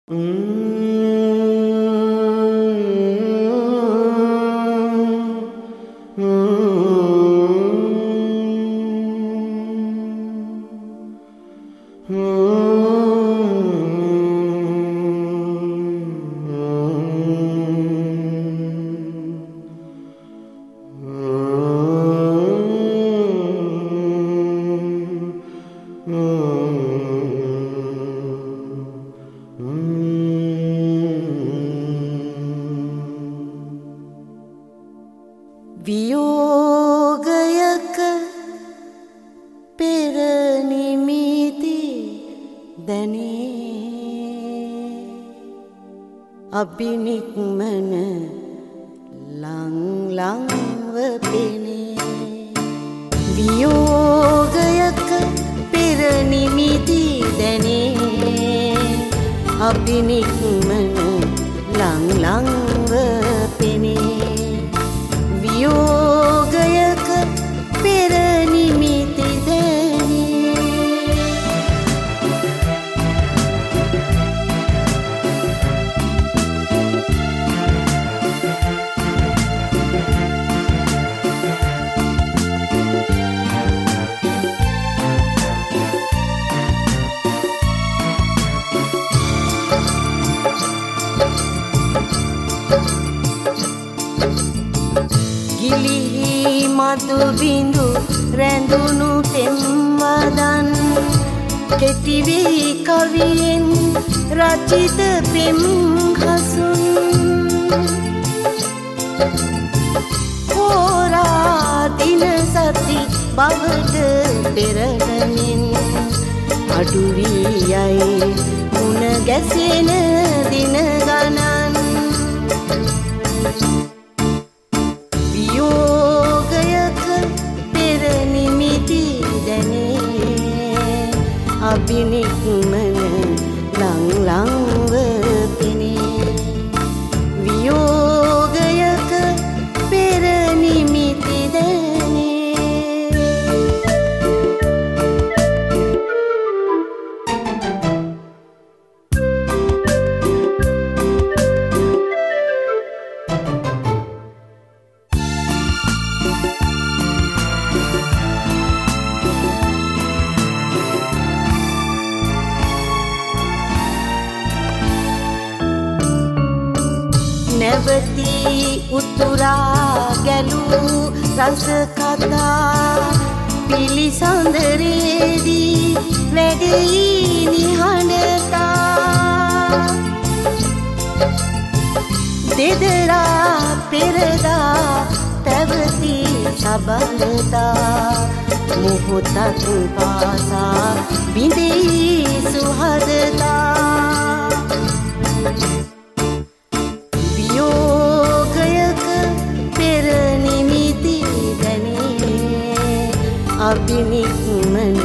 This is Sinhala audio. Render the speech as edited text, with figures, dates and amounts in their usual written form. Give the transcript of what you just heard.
වියෝගයක පෙර නිමිති දැනේ අබිනික්මන ලං පෙනේ වියෝගයක පෙර නිමිති දැනේ අබිනික්මන ලං පෙනේ වියෝගයක පෙර නිමිති දැනේ ගිලිහි මතු බිඳු රැඳුණු තෙම්වදන් කෙටි වී කවියෙන් රචිත පෙම් හසුන් හෝරා දින සති බවට පෙරළමින් අඩු වී යයි මුණ ගැසෙන දින ගණන් වියෝගයක පෙර නිමිති දැනේ අබිනික්මන ලං පෙනේ වියෝගයක පෙර නිමිති නැවති උතුරා ගැලූ රස කතා පිළිසඳරේදී වැඩෙයි නිහඬතා දෙදරා පෙරදා පැවති සබඳතා මොහොතක් පාසා බිඳෙයි සුහදතා වියෝගයක පෙර නිමිති දැනේ අබිනික්මන